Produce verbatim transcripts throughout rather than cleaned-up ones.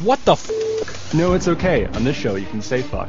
What the f***? No, it's okay. On this show, you can say fuck.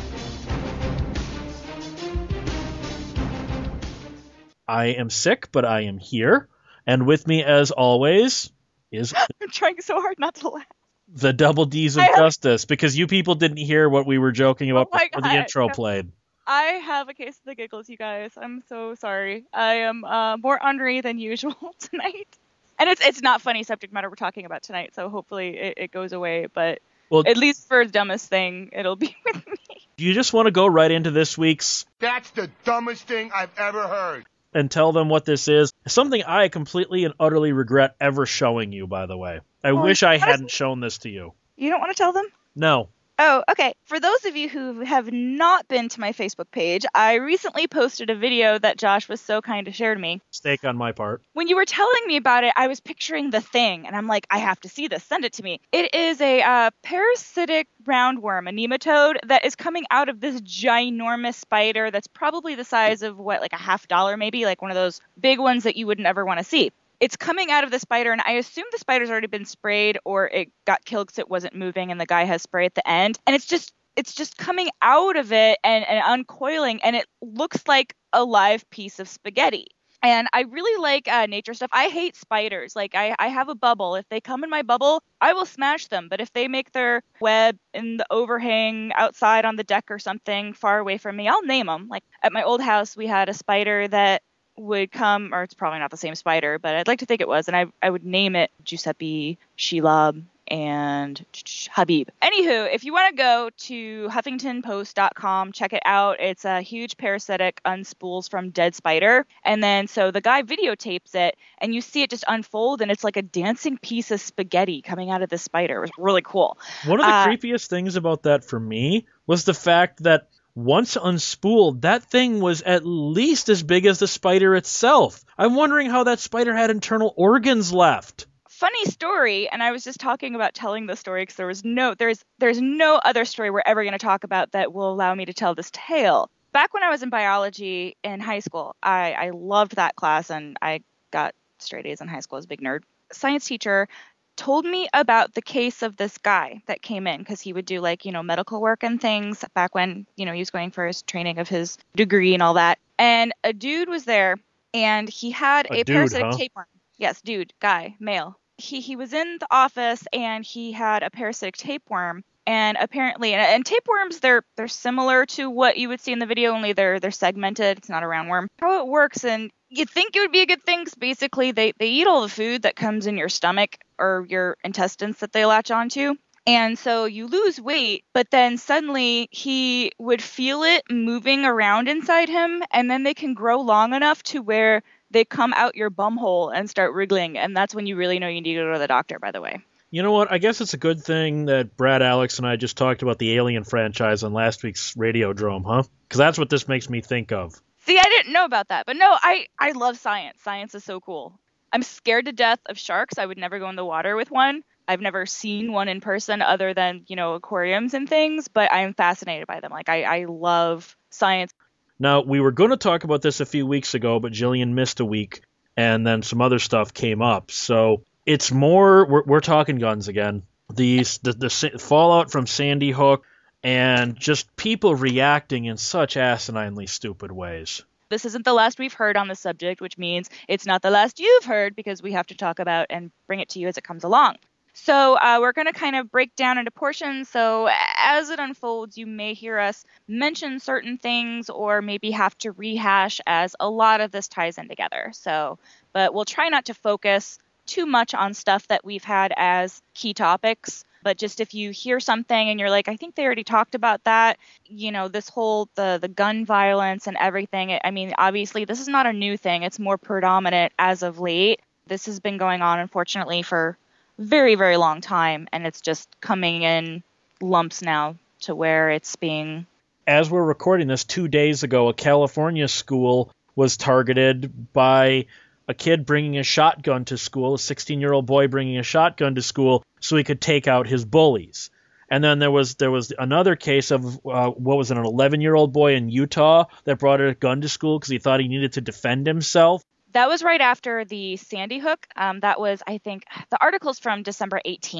I am sick, but I am here. And with me, as always, is... I'm trying so hard not to laugh. The double D's of have... justice, because you people didn't hear what we were joking about oh before God. the intro played. I have a case of the giggles, you guys. I'm so sorry. I am uh, more ornery than usual tonight. And it's it's not funny subject matter we're talking about tonight, so hopefully it, it goes away. But well, at least for the dumbest thing, it'll be with me. Do you just want to go right into this week's... That's the dumbest thing I've ever heard. And tell them what this is? Something I completely and utterly regret ever showing you, by the way. I well, wish I hadn't shown this to you. You don't want to tell them? No. Oh, okay. For those of you who have not been to my Facebook page, I recently posted a video that Josh was so kind to share to me. Mistake on my part. When you were telling me about it, I was picturing the thing, and I'm like, I have to see this. Send it to me. It is a uh, parasitic roundworm, a nematode, that is coming out of this ginormous spider that's probably the size of, what, like a half dollar maybe? Like one of those big ones that you would never want to see. It's coming out of the spider, and I assume the spider's already been sprayed or it got killed because it wasn't moving and the guy has spray at the end. And it's just it's just coming out of it and, and uncoiling, and it looks like a live piece of spaghetti. And I really like uh, nature stuff. I hate spiders. Like, I, I have a bubble. If they come in my bubble, I will smash them. But if they make their web in the overhang outside on the deck or something far away from me, I'll name them. Like, at my old house, we had a spider that would come, or it's probably not the same spider, but I'd like to think it was, and I I would name it Giuseppe, Shelob, and Habib. Anywho, if you want to go to huffington post dot com, check it out. It's a huge parasitic unspools from dead spider, and then so the guy videotapes it, and you see it just unfold, and it's like a dancing piece of spaghetti coming out of the spider. It was really cool. One of the uh, creepiest things about that for me was the fact that once unspooled, that thing was at least as big as the spider itself. I'm wondering how that spider had internal organs left. Funny story, and I was just talking about telling the story because there was no, there's, there's no other story we're ever going to talk about that will allow me to tell this tale. Back when I was in biology in high school, I, I loved that class, and I got straight A's in high school. I was a big nerd. Science teacher told me about the case of this guy that came in because he would do, like, you know, medical work and things back when, you know, he was going for his training of his degree and all that. And a dude was there, and he had a, a dude, parasitic huh? tapeworm. Yes, dude, guy, male. He he was in the office, and he had a parasitic tapeworm. And apparently, and, and tapeworms, they're they're similar to what you would see in the video, only they're they're segmented. It's not a roundworm. How it works, and you'd think it would be a good thing, because basically they, they eat all the food that comes in your stomach or your intestines that they latch onto. And so you lose weight, but then suddenly he would feel it moving around inside him, and then they can grow long enough to where they come out your bum hole and start wriggling. And that's when you really know you need to go to the doctor, by the way. You know what? I guess it's a good thing that Brad, Alex, and I just talked about the Alien franchise on last week's Radiodrome, huh? Because that's what this makes me think of. See, I didn't know about that. But no, I, I love science. Science is so cool. I'm scared to death of sharks. I would never go in the water with one. I've never seen one in person other than, you know, aquariums and things, but I'm fascinated by them. Like, I, I love science. Now, we were going to talk about this a few weeks ago, but Jillian missed a week, and then some other stuff came up. So it's more, we're, we're talking guns again. These, the, the fallout from Sandy Hook, and just people reacting in such asininely stupid ways. This isn't the last we've heard on the subject, which means it's not the last you've heard, because we have to talk about and bring it to you as it comes along. So uh, we're going to kind of break down into portions. So as it unfolds, you may hear us mention certain things or maybe have to rehash, as a lot of this ties in together. So, but we'll try not to focus too much on stuff that we've had as key topics. But just if you hear something and you're like, I think they already talked about that, you know, this whole, the, the gun violence and everything. I mean, obviously, this is not a new thing. It's more predominant as of late. This has been going on, unfortunately, for very, very long time. And it's just coming in lumps now to where it's being... As we're recording this, two days ago, a California school was targeted by a kid bringing a shotgun to school, a sixteen-year-old boy bringing a shotgun to school so he could take out his bullies. And then there was there was another case of, uh, what was it, an eleven-year-old boy in Utah that brought a gun to school because he thought he needed to defend himself. That was right after the Sandy Hook. Um, that was, I think, the article's from December eighteenth.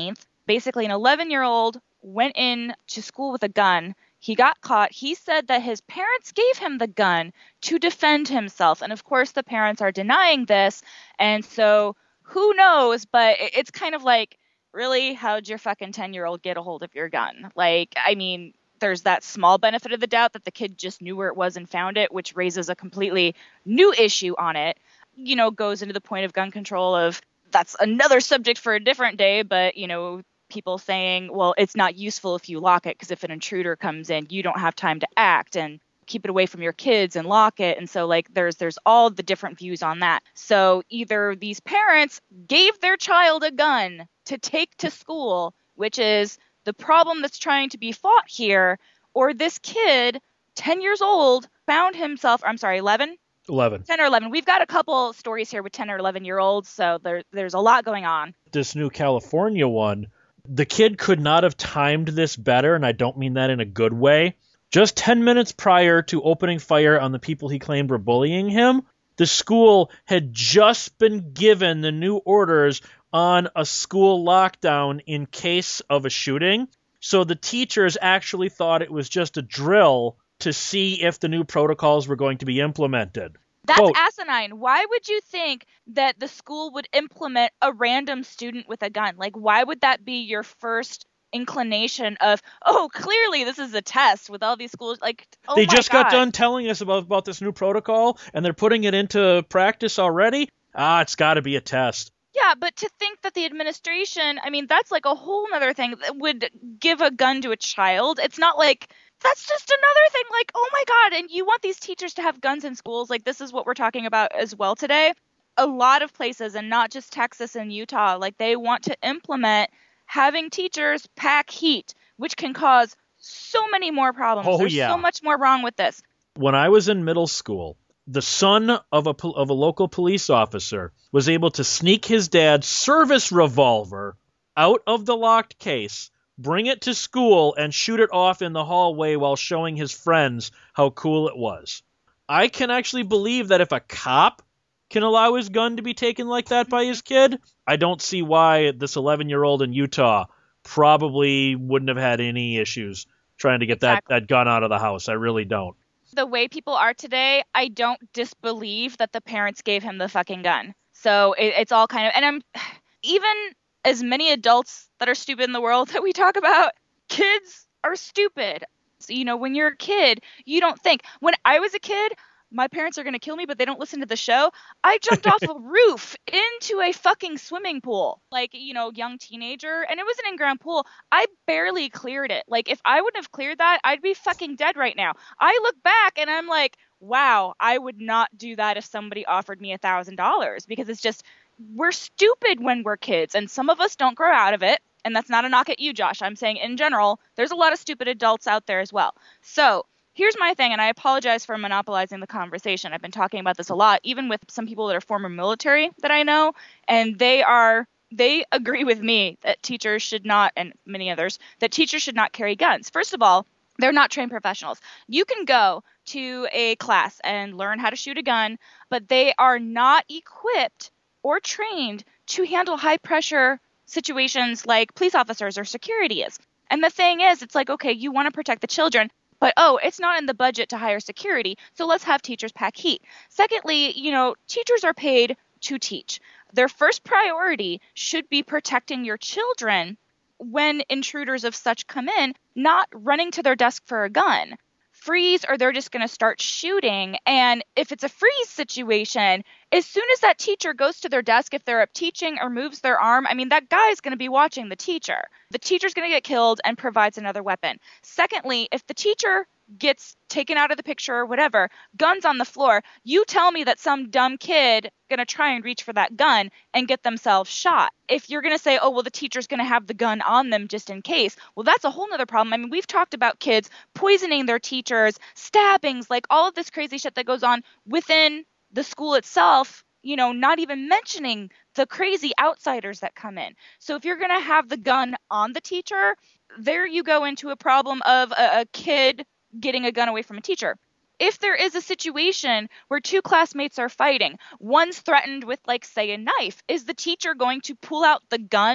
Basically, an eleven-year-old went in to school with a gun. He got caught. He said that his parents gave him the gun to defend himself. And of course, the parents are denying this. And so who knows? But it's kind of like, really, how'd your fucking ten-year-old get a hold of your gun? Like, I mean, there's that small benefit of the doubt that the kid just knew where it was and found it, which raises a completely new issue on it. You know, goes into the point of gun control of, that's another subject for a different day, but, you know, people saying, well, it's not useful if you lock it because if an intruder comes in, you don't have time to act and keep it away from your kids and lock it. And so, like, there's there's all the different views on that. So either these parents gave their child a gun to take to school, which is the problem that's trying to be fought here, or this kid, ten years old, found himself, I'm sorry, eleven? eleven. ten or eleven. We've got a couple stories here with ten or eleven year olds, so there, there's a lot going on. This new California one, the kid could not have timed this better, and I don't mean that in a good way. Just ten minutes prior to opening fire on the people he claimed were bullying him, the school had just been given the new orders on a school lockdown in case of a shooting. So the teachers actually thought it was just a drill to see if the new protocols were going to be implemented. That's Quote, asinine. Why would you think that the school would implement a random student with a gun? Like, why would that be your first inclination of, oh, clearly this is a test with all these schools? Like, oh they my just God. got done telling us about, about this new protocol, and they're putting it into practice already? Ah, it's got to be a test. Yeah, but to think that the administration, I mean, that's like a whole other thing that would give a gun to a child. It's not like, that's just another thing. Like, oh my God, and you want these teachers to have guns in schools? Like, this is what we're talking about as well today. A lot of places, and not just Texas and Utah, like they want to implement having teachers pack heat, which can cause so many more problems. Oh, There's yeah. so much more wrong with this. When I was in middle school, the son of a pol- of a local police officer was able to sneak his dad's service revolver out of the locked case, bring it to school, and shoot it off in the hallway while showing his friends how cool it was. I can actually believe that if a cop can allow his gun to be taken like that by his kid, I don't see why this eleven-year-old in Utah probably wouldn't have had any issues trying to get Exactly. that, that gun out of the house. I really don't. The way people are today, I don't disbelieve that the parents gave him the fucking gun. So it, it's all kind of, and I'm, even as many adults that are stupid in the world that we talk about, kids are stupid. So, you know, when you're a kid, you don't think. When I was a kid, my parents are going to kill me, but they don't listen to the show. I jumped off a roof into a fucking swimming pool, like, you know, young teenager, and it was an in-ground pool. I barely cleared it. Like, if I wouldn't have cleared that, I'd be fucking dead right now. I look back and I'm like, wow, I would not do that if somebody offered me a thousand dollars, because it's just, we're stupid when we're kids, and some of us don't grow out of it. And that's not a knock at you, Josh. I'm saying in general, there's a lot of stupid adults out there as well. So here's my thing, and I apologize for monopolizing the conversation. I've been talking about this a lot, even with some people that are former military that I know, and they are they agree with me that teachers should not, and many others, that teachers should not carry guns. First of all, they're not trained professionals. You can go to a class and learn how to shoot a gun, but they are not equipped or trained to handle high-pressure situations like police officers or security is. And the thing is, it's like, okay, you want to protect the children, but, oh, it's not in the budget to hire security, so let's have teachers pack heat. Secondly, you know, teachers are paid to teach. Their first priority should be protecting your children when intruders of such come in, not running to their desk for a gun. Freeze, or they're just going to start shooting. And if it's a freeze situation, as soon as that teacher goes to their desk, if they're up teaching or moves their arm, I mean, that guy is going to be watching the teacher. The teacher's going to get killed and provides another weapon. Secondly, if the teacher gets taken out of the picture or whatever, guns on the floor, you tell me that some dumb kid going to try and reach for that gun and get themselves shot. If you're going to say, oh, well, the teacher's going to have the gun on them just in case, well, that's a whole nother problem. I mean, we've talked about kids poisoning their teachers, stabbings, like all of this crazy shit that goes on within the school itself, you know, not even mentioning the crazy outsiders that come in. So if you're going to have the gun on the teacher, there you go into a problem of a, a kid getting a gun away from a teacher. If there is a situation where two classmates are fighting, one's threatened with, like, say, a knife, is the teacher going to pull out the gun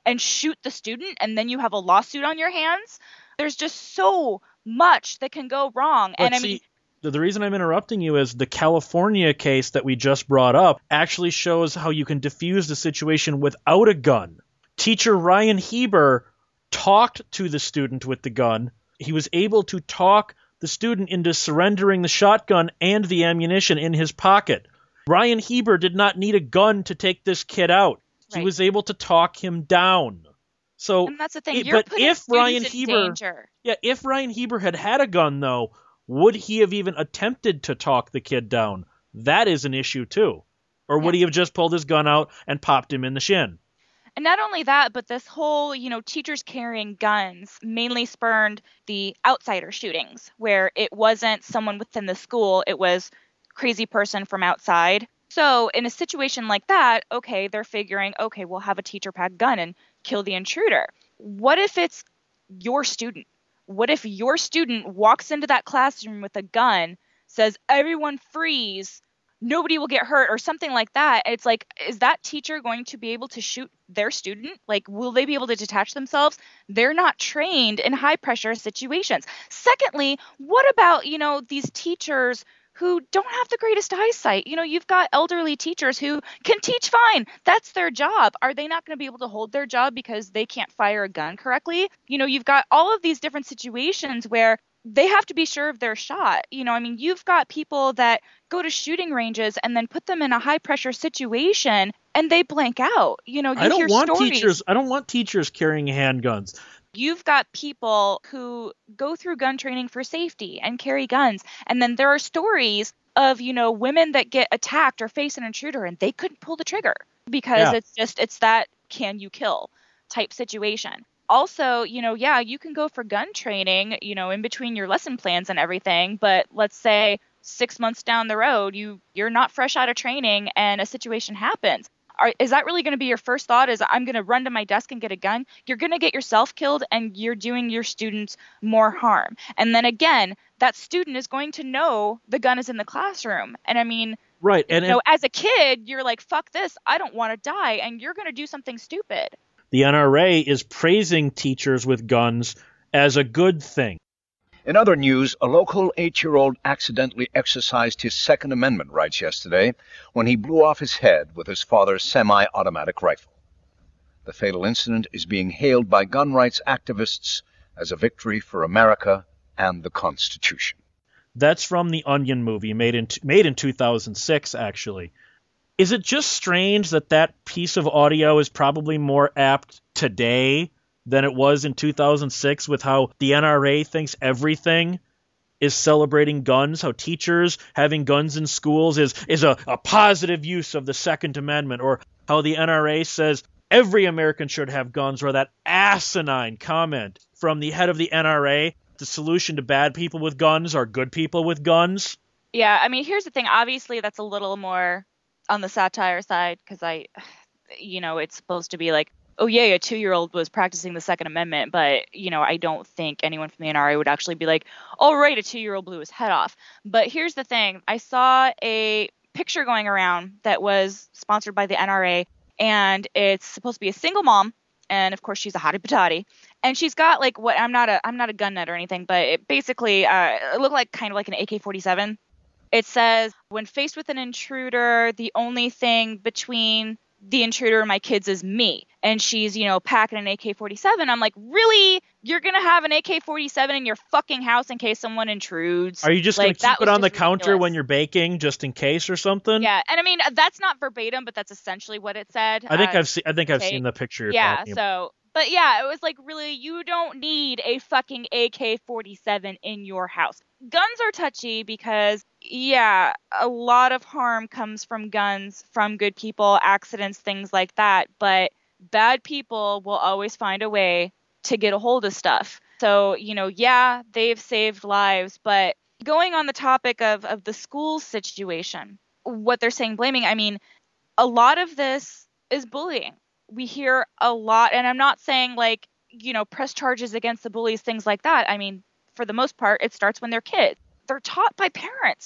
and shoot the student and then you have a lawsuit on your hands. There's just so much that can go wrong. But and I see, mean, the, the reason I'm interrupting you is the California case that we just brought up actually shows how you can diffuse the situation without a gun. Teacher Ryan Heber talked to the student with the gun. He was able to talk the student into surrendering the shotgun and the ammunition in his pocket. Ryan Heber did not need a gun to take this kid out. He Right. was able to talk him down. So, and that's the thing. it- You're but putting if students Ryan in Heber, danger. yeah, if Ryan Heber had had a gun though, would he have even attempted to talk the kid down? That is an issue too. Or would Yeah. he have just pulled his gun out and popped him in the shin? And not only that, but this whole, you know, teachers carrying guns mainly spurned the outsider shootings, where it wasn't someone within the school, it was crazy person from outside. So in a situation like that, okay, they're figuring, okay, we'll have a teacher pack gun and kill the intruder. What if it's your student? What if your student walks into that classroom with a gun, says, everyone freeze, nobody will get hurt or something like that? It's like, is that teacher going to be able to shoot their student? Like, will they be able to detach themselves? They're not trained in high pressure situations. Secondly, what about, you know, these teachers who don't have the greatest eyesight? You know, you've got elderly teachers who can teach fine. That's their job. Are they not going to be able to hold their job because they can't fire a gun correctly? You know, you've got all of these different situations where they have to be sure of their shot. You know, I mean, you've got people that go to shooting ranges and then put them in a high pressure situation and they blank out. You know, you I don't hear want stories. teachers. I don't want teachers carrying handguns. You've got people who go through gun training for safety and carry guns. And then there are stories of, you know, women that get attacked or face an intruder and they couldn't pull the trigger because Yeah. it's just, it's that can you kill type situation. Also, you know, yeah, you can go for gun training, you know, in between your lesson plans and everything. But let's say six months down the road, you, you're not fresh out of training and a situation happens. Are, is that really going to be your first thought is I'm going to run to my desk and get a gun? You're going to get yourself killed and you're doing your students more harm. And then again, that student is going to know the gun is in the classroom. And I mean, Right. And, you know, and as a kid, you're like, fuck this. I don't want to die. And you're going to do something stupid. the N R A is praising teachers with guns as a good thing. In other news, a local eight-year-old accidentally exercised his Second Amendment rights yesterday when he blew off his head with his father's semi-automatic rifle. The fatal incident is being hailed by gun rights activists as a victory for America and the Constitution. That's from the Onion movie, made in made in two thousand six, actually. Is it just strange that that piece of audio is probably more apt today than it was in two thousand six, with how the N R A thinks everything is celebrating guns, how teachers having guns in schools is, is a, a positive use of the Second Amendment, or how the N R A says every American should have guns, or that asinine comment from the head of the N R A, the solution to bad people with guns are good people with guns. Yeah, I mean, here's the thing. Obviously, that's a little more on the satire side because I, you know, it's supposed to be like, oh, yeah, a two-year-old was practicing the Second Amendment. But, you know, I don't think anyone from the N R A would actually be like, all right, a two-year-old blew his head off. But here's the thing. I saw a picture going around that was sponsored by the N R A, and it's supposed to be a single mom. And, of course, she's a hottie patati. And she's got, like, what I'm not a I'm not a gun nut or anything, but it basically uh, it looked like kind of like an A K forty-seven. It says, when faced with an intruder, the only thing between the intruder and my kids is me. And she's, you know, packing an A K forty-seven. I'm like, really? You're going to have an A K forty-seven in your fucking house in case someone intrudes? Are you just like, going to keep that it was on the just counter ridiculous. when you're baking, just in case or something? Yeah, and I mean, that's not verbatim, but that's essentially what it said. I think Uh, I've seen. I think I've take- seen the picture you're yeah, talking about. so, but yeah, it was like, really, you don't need a fucking A K forty-seven in your house. Guns are touchy because, yeah, a lot of harm comes from guns, from good people, accidents, things like that. But bad people will always find a way to get a hold of stuff. So, you know, yeah, they've saved lives. But going on the topic of, of the school situation, what they're saying, blaming, I mean, a lot of this is bullying. We hear a lot, and I'm not saying like, you know, press charges against the bullies, things like that. I mean, for the most part, it starts when they're kids. They're taught by parents.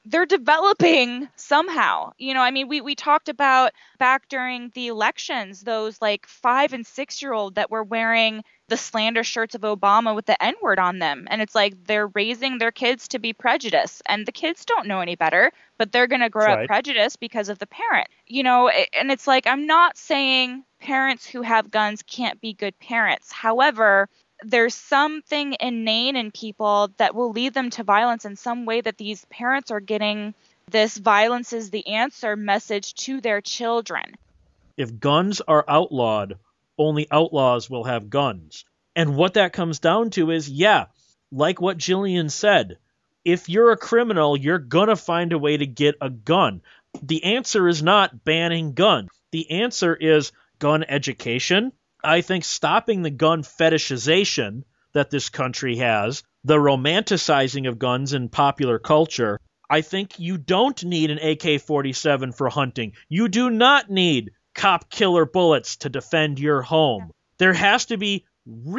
they're developing somehow. You know, I mean, we, we talked about back during the elections, those like five and six year old that were wearing the slander shirts of Obama with the N-word on them. And it's like they're raising their kids to be prejudiced, and the kids don't know any better, but they're going to grow That's up right. prejudiced because of the parent. You know, and it's like, I'm not saying parents who have guns can't be good parents. However, there's something inane in people that will lead them to violence in some way, that these parents are getting this violence is the answer message to their children. If guns are outlawed, only outlaws will have guns. And what that comes down to is, yeah, like what Jillian said, if you're a criminal, you're going to find a way to get a gun. The answer is not banning guns. The answer is gun education. I think stopping the gun fetishization that this country has, the romanticizing of guns in popular culture. I think you don't need an A K forty-seven for hunting. You do not need cop killer bullets to defend your home. There has to be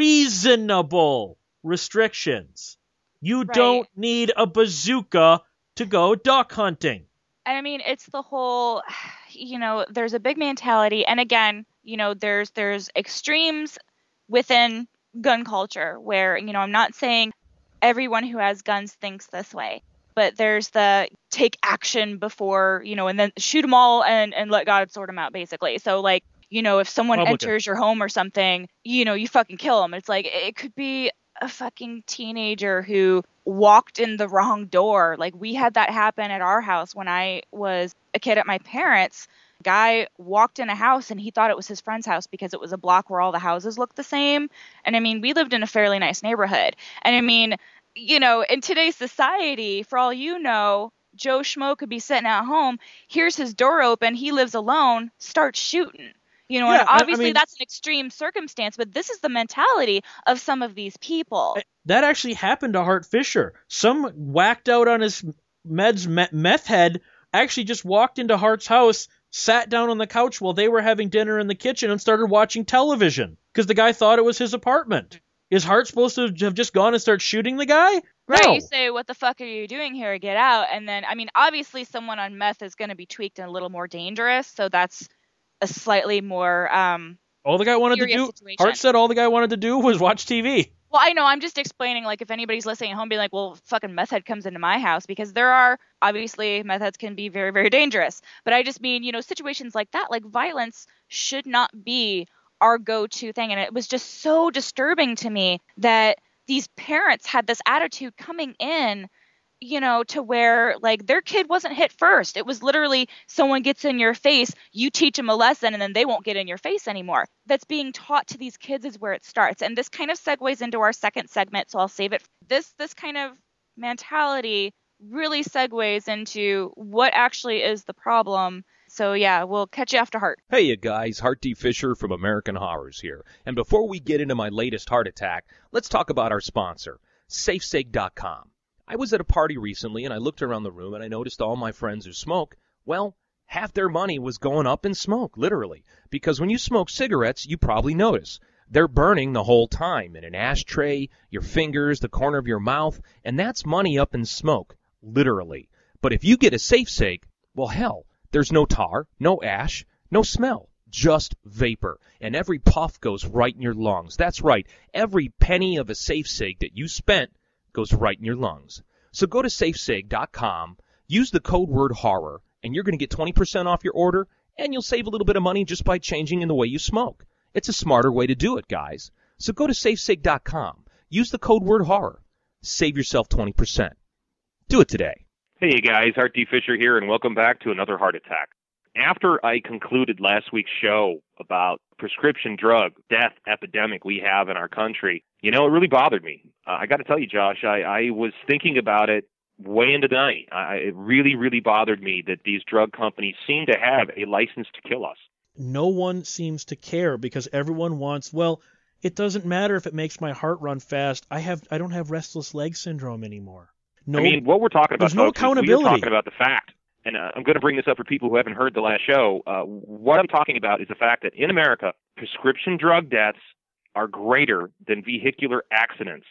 reasonable restrictions. You Right. don't need a bazooka to go duck hunting. And I mean, it's the whole, you know, there's a big mentality. And again, you know, there's there's extremes within gun culture where, you know, I'm not saying everyone who has guns thinks this way, but there's the take action before, you know, and then shoot them all and, and let God sort them out, basically. So, like, you know, if someone Republican. enters your home or something, you know, you fucking kill them. It's like, it could be a fucking teenager who walked in the wrong door. Like, we had that happen at our house when I was a kid at my parents'. Guy walked in a house and he thought it was his friend's house because it was a block where all the houses looked the same. And I mean, we lived in a fairly nice neighborhood. And I mean, you know, in today's society, for all you know, Joe Schmo could be sitting at home, hears his door open, he lives alone, starts shooting. You know, Yeah, and I- I obviously mean- that's an extreme circumstance, but this is the mentality of some of these people. That actually happened to Hart Fisher. Some whacked out on his meds me- meth head actually just walked into Hart's house, sat down on the couch while they were having dinner in the kitchen, and started watching television because the guy thought it was his apartment. Is Hart supposed to have just gone and start shooting the guy? Right, No. you say, what the fuck are you doing here? Get out. And then, I mean, obviously someone on meth is going to be tweaked and a little more dangerous, so that's a slightly more, um, All the guy wanted to serious do, situation. Hart said all the guy wanted to do was watch T V. Well, I know, I'm just explaining, like, if anybody's listening at home being like, well, fucking meth head comes into my house, because there are, obviously, meth heads can be very, very dangerous. But I just mean, you know, situations like that, like, violence should not be our go-to thing. And it was just so disturbing to me that these parents had this attitude coming in, you know, to where, like, their kid wasn't hit first. It was literally someone gets in your face, you teach them a lesson, and then they won't get in your face anymore. That's being taught to these kids is where it starts. And this kind of segues into our second segment, so I'll save it. This this kind of mentality really segues into what actually is the problem. So yeah, we'll catch you after Hart. Hey, you guys, Hart D. Fisher from American Horrors here. And before we get into my latest heart attack, let's talk about our sponsor, safe sig dot com. I was at a party recently, and I looked around the room, and I noticed all my friends who smoke, well, half their money was going up in smoke, literally. Because when you smoke cigarettes, you probably notice. They're burning the whole time in an ashtray, your fingers, the corner of your mouth, and that's money up in smoke, literally. But if you get a Safe Sig, well, hell, there's no tar, no ash, no smell, just vapor. And every puff goes right in your lungs. That's right, every penny of a Safe Sig that you spent goes right in your lungs. So go to safe sig dot com, use the code word horror, and you're going to get twenty percent off your order, and you'll save a little bit of money just by changing in the way you smoke. It's a smarter way to do it, guys. So go to safe sig dot com, use the code word horror, save yourself twenty percent. Do it today. Hey, you guys, Hart D. Fisher here, and welcome back to another Heart Attack. After I concluded last week's show about prescription drug death epidemic we have in our country, you know, it really bothered me. Uh, I got to tell you, Josh, I, I was thinking about it way into the night. I, it really, really bothered me that these drug companies seem to have a license to kill us. No one seems to care because everyone wants, well, it doesn't matter if it makes my heart run fast. I have I don't have restless leg syndrome anymore. No, I mean, what we're talking about, there's no folks, is accountability. we're talking about the fact, and uh, I'm going to bring this up for people who haven't heard the last show. Uh, what I'm talking about is the fact that in America, prescription drug deaths are greater than vehicular accidents.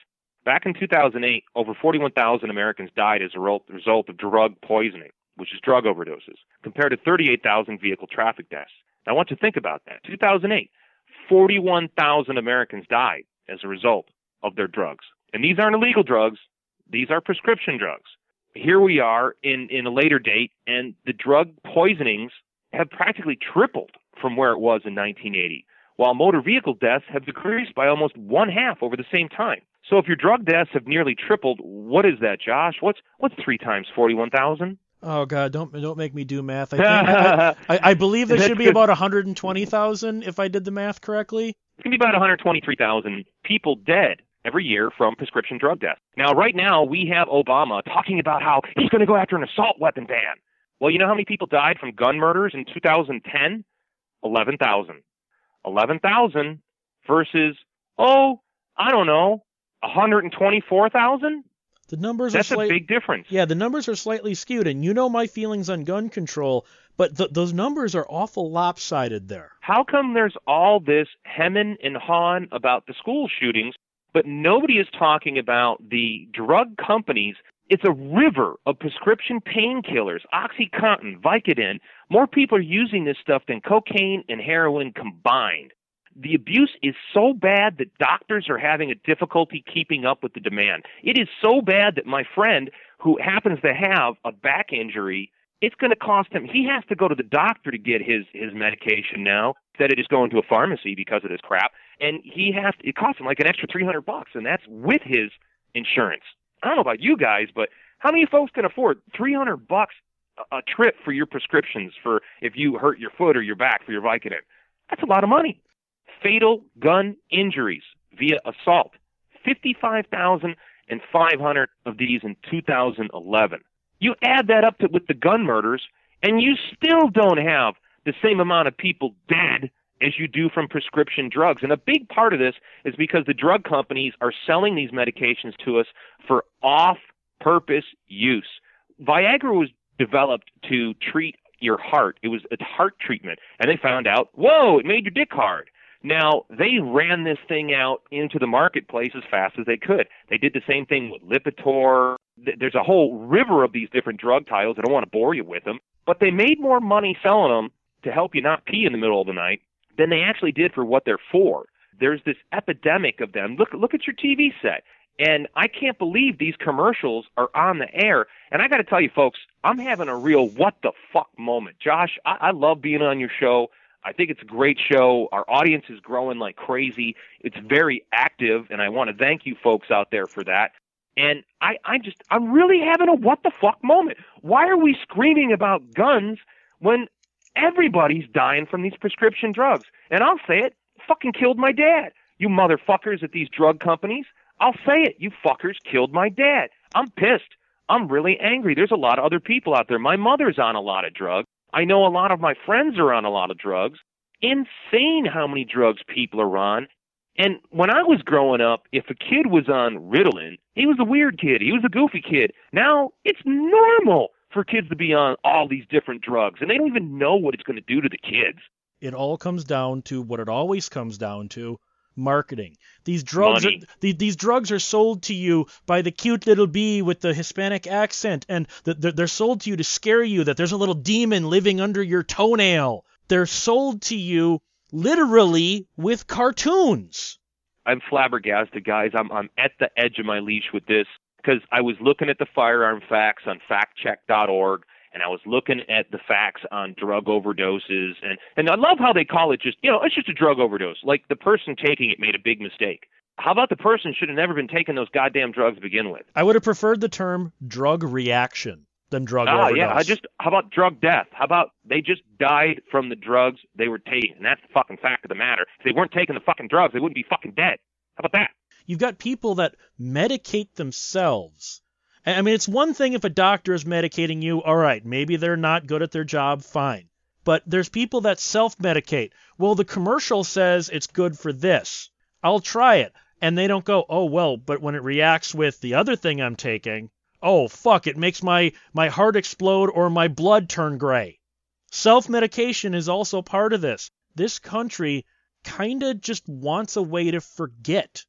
Back in two thousand eight, over forty-one thousand Americans died as a result of drug poisoning, which is drug overdoses, compared to thirty-eight thousand vehicle traffic deaths. Now, I want you to think about that. two thousand eight, forty-one thousand Americans died as a result of their drugs. And these aren't illegal drugs. These are prescription drugs. Here we are in, in a later date, and the drug poisonings have practically tripled from where it was in nineteen eighty, while motor vehicle deaths have decreased by almost one half over the same time. So if your drug deaths have nearly tripled, what is that, Josh? What's what's three times forty-one thousand? Oh God, don't don't make me do math. I think, I, I, I believe there should be about one hundred twenty thousand if I did the math correctly. It's going to be about one hundred twenty-three thousand people dead every year from prescription drug deaths. Now, right now, we have Obama talking about how he's going to go after an assault weapon ban. Well, you know how many people died from gun murders in two thousand ten? eleven thousand. eleven thousand versus, oh, I don't know, one hundred twenty-four thousand? The numbers That's are slight- a big difference. Yeah, the numbers are slightly skewed, and you know my feelings on gun control, but th- those numbers are awful lopsided there. How come there's all this hemming and hawing about the school shootings, but nobody is talking about the drug companies? It's a river of prescription painkillers, OxyContin, Vicodin. More people are using this stuff than cocaine and heroin combined. The abuse is so bad that doctors are having a difficulty keeping up with the demand. It is so bad that my friend, who happens to have a back injury, it's going to cost him. He has to go to the doctor to get his, his medication now, instead of just going to a pharmacy because of this crap. And he has to, it costs him like an extra three hundred bucks, and that's with his insurance. I don't know about you guys, but how many folks can afford three hundred bucks a, a trip for your prescriptions for if you hurt your foot or your back for your Vicodin? That's a lot of money. Fatal gun injuries via assault, fifty-five thousand five hundred of these in two thousand eleven. You add that up to with the gun murders, and you still don't have the same amount of people dead as you do from prescription drugs. And a big part of this is because the drug companies are selling these medications to us for off-purpose use. Viagra was developed to treat your heart. It was a heart treatment, and they found out, whoa, it made your dick hard. Now, they ran this thing out into the marketplace as fast as they could. They did the same thing with Lipitor. There's a whole river of these different drug titles. I don't want to bore you with them. But they made more money selling them to help you not pee in the middle of the night than they actually did for what they're for. There's this epidemic of them. Look, look at your T V set. And I can't believe these commercials are on the air. And I got to tell you, folks, I'm having a real what the fuck moment. Josh, I, I love being on your show. I think it's a great show. Our audience is growing like crazy. It's very active, and I want to thank you folks out there for that. And I, I just, I'm really having a what the fuck moment. Why are we screaming about guns when everybody's dying from these prescription drugs? And I'll say it, fucking killed my dad. You motherfuckers at these drug companies, I'll say it, you fuckers killed my dad. I'm pissed. I'm really angry. There's a lot of other people out there. My mother's on a lot of drugs. I know a lot of my friends are on a lot of drugs. Insane how many drugs people are on. And when I was growing up, if a kid was on Ritalin, he was a weird kid. He was a goofy kid. Now it's normal for kids to be on all these different drugs, and they don't even know what it's going to do to the kids. It all comes down to what it always comes down to, marketing. These drugs are, the, these drugs are sold to you by the cute little bee with the Hispanic accent, and the, the, they're sold to you to scare you that there's a little demon living under your toenail. They're sold to you literally with cartoons. I'm flabbergasted, guys. I'm I'm at the edge of my leash with this because I was looking at the firearm facts on fact check dot org, and I was looking at the facts on drug overdoses, and, and I love how they call it just, you know, it's just a drug overdose. Like the person taking it made a big mistake. How about the person should have never been taking those goddamn drugs to begin with? I would have preferred the term drug reaction than drug oh, overdose. yeah, I just, how about drug death? How about they just died from the drugs they were taking? And that's the fucking fact of the matter. If they weren't taking the fucking drugs, they wouldn't be fucking dead. How about that? You've got people that medicate themselves. I mean, it's one thing if a doctor is medicating you, all right, maybe they're not good at their job, fine. But there's people that self-medicate. Well, the commercial says it's good for this. I'll try it. And they don't go, oh, well, but when it reacts with the other thing I'm taking, oh, fuck, it makes my, my heart explode or my blood turn gray. Self-medication is also part of this. This country kind of just wants a way to forget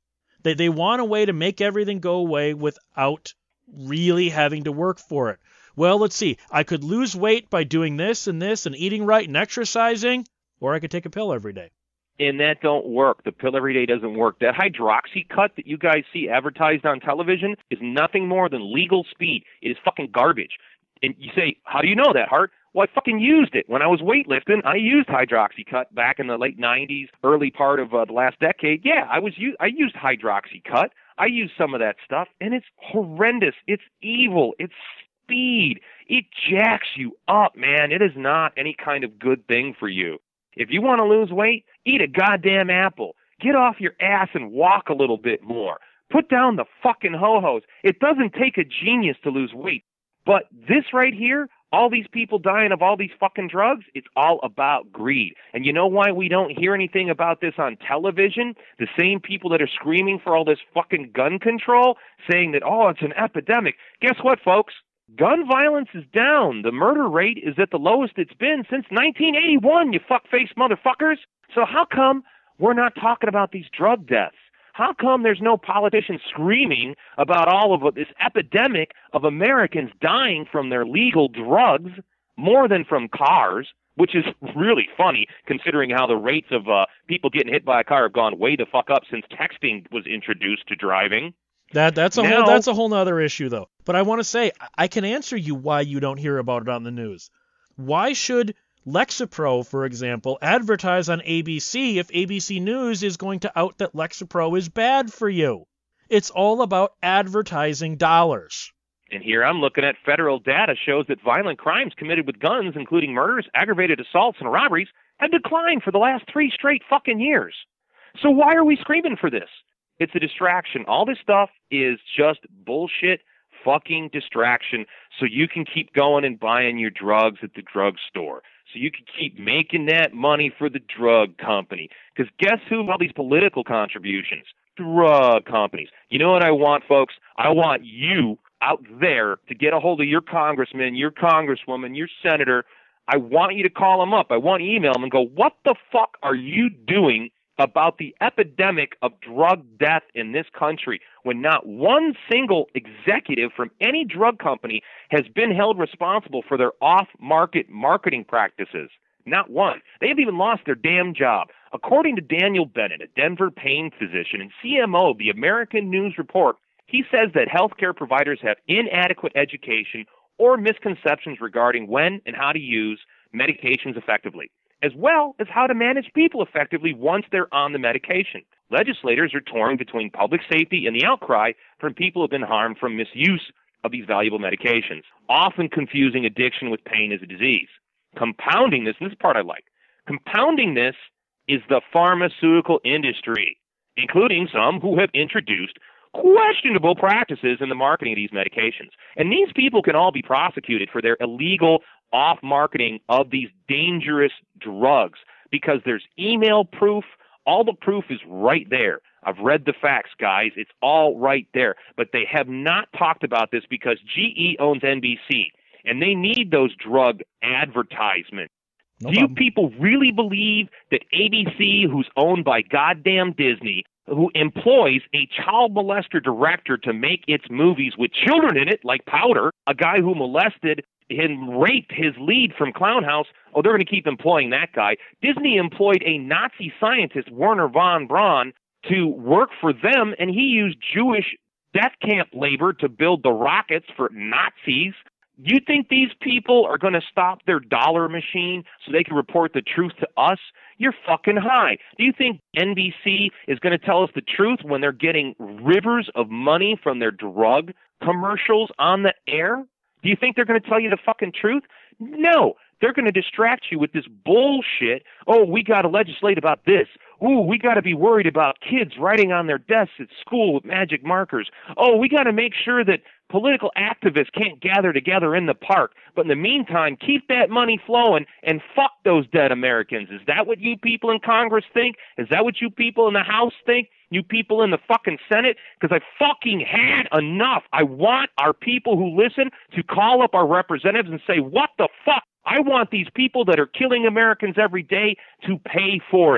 They, they want a way to make everything go away without really having to work for it. Well, let's see. I could lose weight by doing this and this and eating right and exercising, or I could take a pill every day. And that don't work. The pill every day doesn't work. That hydroxy cut that you guys see advertised on television is nothing more than legal speed. It is fucking garbage. And you say, how do you know that, Hart? Well, I fucking used it. When I was weightlifting, I used hydroxycut back in the late nineties, early part of uh, the last decade. Yeah, I was u- I used hydroxycut. I used some of that stuff, and it's horrendous. It's evil. It's speed. It jacks you up, man. It is not any kind of good thing for you. If you want to lose weight, eat a goddamn apple. Get off your ass and walk a little bit more. Put down the fucking ho-hos. It doesn't take a genius to lose weight. But this right here, all these people dying of all these fucking drugs, it's all about greed. And you know why we don't hear anything about this on television? The same people that are screaming for all this fucking gun control, saying that, oh, it's an epidemic. Guess what, folks? Gun violence is down. The murder rate is at the lowest it's been since nineteen eighty-one, you fuck-faced motherfuckers. So how come we're not talking about these drug deaths? How come there's no politician screaming about all of this epidemic of Americans dying from their legal drugs more than from cars, which is really funny considering how the rates of uh, people getting hit by a car have gone way the fuck up since texting was introduced to driving. That that's a now, whole that's a whole other issue though. But I want to say I can answer you why you don't hear about it on the news. Why should Lexapro, for example, advertise on A B C if A B C News is going to out that Lexapro is bad for you? It's all about advertising dollars. And here I'm looking at federal data shows that violent crimes committed with guns, including murders, aggravated assaults, and robberies, have declined for the last three straight fucking years. So why are we screaming for this? It's a distraction. All this stuff is just bullshit fucking distraction so you can keep going and buying your drugs at the drugstore. So you can keep making that money for the drug company. Because guess who? All these political contributions. Drug companies. You know what I want, folks? I want you out there to get a hold of your congressman, your congresswoman, your senator. I want you to call them up. I want to email them and go, what the fuck are you doing about the epidemic of drug death in this country when not one single executive from any drug company has been held responsible for their off-market marketing practices? Not one. They have even lost their damn job. According to Daniel Bennett, a Denver pain physician and C M O of the American News Report, he says that healthcare providers have inadequate education or misconceptions regarding when and how to use medications effectively, as well as how to manage people effectively once they're on the medication. Legislators are torn between public safety and the outcry from people who have been harmed from misuse of these valuable medications, often confusing addiction with pain as a disease. Compounding this, and this part I like, compounding this is the pharmaceutical industry, including some who have introduced questionable practices in the marketing of these medications. And these people can all be prosecuted for their illegal off-marketing of these dangerous drugs because there's email proof. All the proof is right there. I've read the facts, guys. It's all right there. But they have not talked about this because G E owns N B C, and they need those drug advertisements. No Do problem. you people really believe that A B C, who's owned by goddamn Disney, who employs a child molester director to make its movies with children in it, like Powder, a guy who molested and raped his lead from Clown House, oh, they're going to keep employing that guy. Disney employed a Nazi scientist, Werner von Braun, to work for them, and he used Jewish death camp labor to build the rockets for Nazis. You think these people are going to stop their dollar machine so they can report the truth to us? You're fucking high. Do you think N B C is going to tell us the truth when they're getting rivers of money from their drug commercials on the air? Do you think they're going to tell you the fucking truth? No. They're going to distract you with this bullshit. Oh, we got to legislate about this. Ooh, we got to be worried about kids writing on their desks at school with magic markers. Oh, we got to make sure that political activists can't gather together in the park. But in the meantime, keep that money flowing and fuck those dead Americans. Is that what you people in Congress think? Is that what you people in the House think? You people in the fucking Senate? Because I fucking had enough. I want our people who listen to call up our representatives and say, what the fuck? I want these people that are killing Americans every day to pay for it.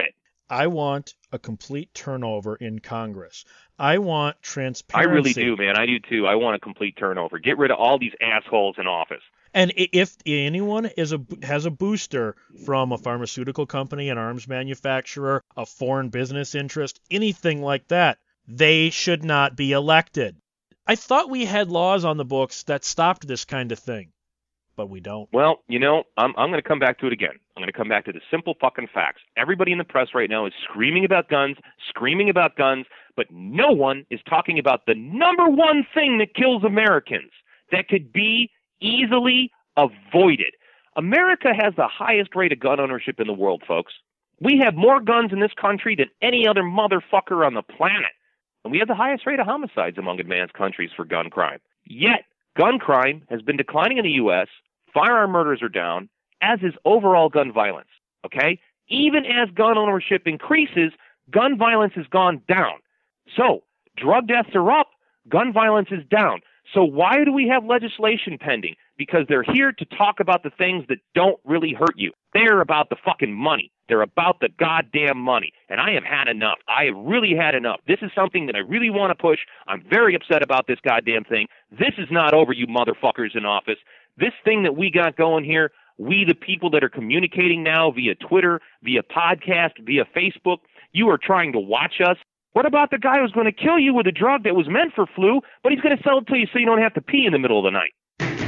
I want a complete turnover in Congress. I want I transparency. really do, man. I do too. I want a complete turnover. Get rid of all these assholes in office. And i- if anyone is a has a booster from a pharmaceutical company, an arms manufacturer, a foreign business interest, anything like that, they should not be elected. I thought we had laws on the books that stopped this kind of thing, but we don't. Well, you know, I'm I'm going to come back to it again. I'm going to come back to the simple fucking facts. Everybody in the press right now is screaming about guns, screaming about guns, but no one is talking about the number one thing that kills Americans that could be easily avoided. America has the highest rate of gun ownership in the world, folks. We have more guns in this country than any other motherfucker on the planet. And we have the highest rate of homicides among advanced countries for gun crime. Yet, gun crime has been declining in the U S, firearm murders are down, as is overall gun violence, okay? Even as gun ownership increases, gun violence has gone down. So, drug deaths are up, gun violence is down. So why do we have legislation pending? Because they're here to talk about the things that don't really hurt you. They're about the fucking money. They're about the goddamn money. And I have had enough. I have really had enough. This is something that I really want to push. I'm very upset about this goddamn thing. This is not over, you motherfuckers in office. This thing that we got going here, we the people that are communicating now via Twitter, via podcast, via Facebook, you are trying to watch us. What about the guy who's going to kill you with a drug that was meant for flu, but he's going to sell it to you so you don't have to pee in the middle of the night?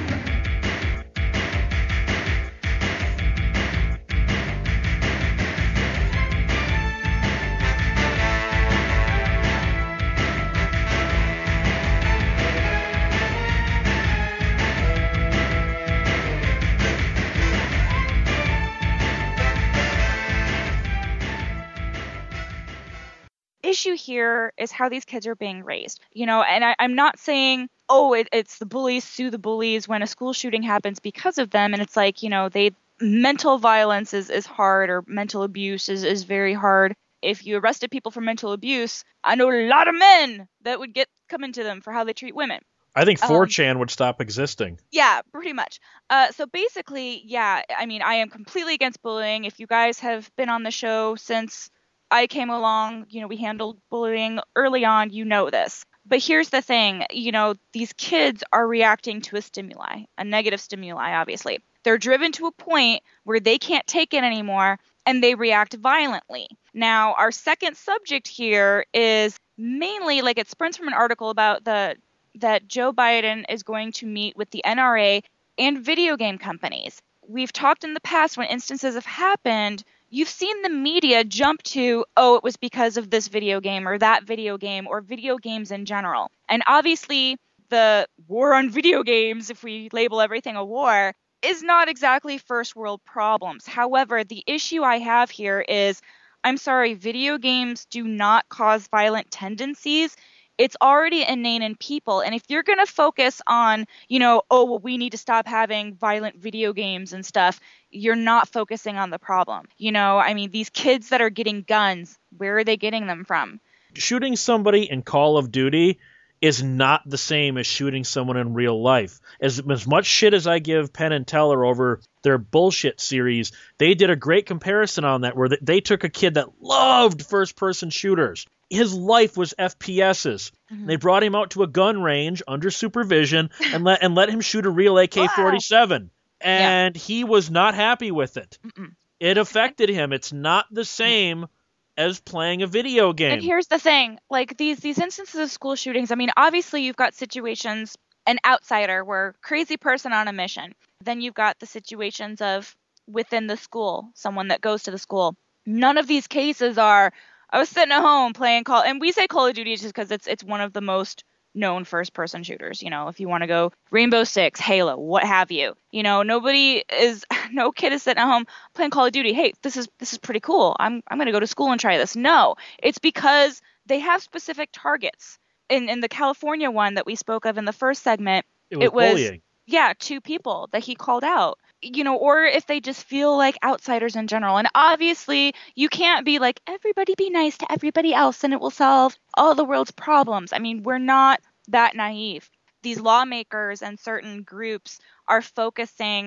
Issue here is how these kids are being raised. You know, and I, I'm not saying, oh, it, it's the bullies, sue the bullies when a school shooting happens because of them. And it's like, you know, they mental violence is, is hard, or mental abuse is, is very hard. If you arrested people for mental abuse, I know a lot of men that would get coming to them for how they treat women. I think Um, four chan would stop existing. Yeah, pretty much. Uh, so basically, yeah, I mean, I am completely against bullying. If you guys have been on the show since I came along, you know, we handled bullying early on, you know this. But here's the thing, you know, these kids are reacting to a stimuli, a negative stimuli, obviously. They're driven to a point where they can't take it anymore, and they react violently. Now, our second subject here is mainly, like, it springs from an article about the that Joe Biden is going to meet with the N R A and video game companies. We've talked in the past when instances have happened, you've seen the media jump to, oh, it was because of this video game or that video game or video games in general. And obviously, the war on video games, if we label everything a war, is not exactly first world problems. However, the issue I have here is, I'm sorry, video games do not cause violent tendencies. It's already innate in people. And if you're going to focus on, you know, oh, well, we need to stop having violent video games and stuff, you're not focusing on the problem. You know, I mean, these kids that are getting guns, where are they getting them from? Shooting somebody in Call of Duty is not the same as shooting someone in real life. As, as much shit as I give Penn and Teller over their bullshit series, they did a great comparison on that where they took a kid that loved first-person shooters. His life was F P S's. Mm-hmm. They brought him out to a gun range under supervision and let and let him shoot a real A K forty-seven. And yeah. He was not happy with it. Mm-mm. It affected him. It's not the same as playing a video game. And here's the thing, like these these instances of school shootings, I mean, obviously you've got situations, an outsider, where crazy person on a mission. Then you've got the situations of within the school, someone that goes to the school. None of these cases are, I was sitting at home playing Call, and we say Call of Duty just because it's it's one of the most known first-person shooters. You know, if you want to go Rainbow Six, Halo, what have you. You know, nobody is, no kid is sitting at home playing Call of Duty. Hey, this is this is pretty cool. I'm I'm gonna go to school and try this. No, it's because they have specific targets. In in the California one that we spoke of in the first segment, it was, it was bullying. Yeah, two people that he called out. You know, or if they just feel like outsiders in general. And obviously, you can't be like, everybody be nice to everybody else and it will solve all the world's problems. I mean, we're not that naive. These lawmakers and certain groups are focusing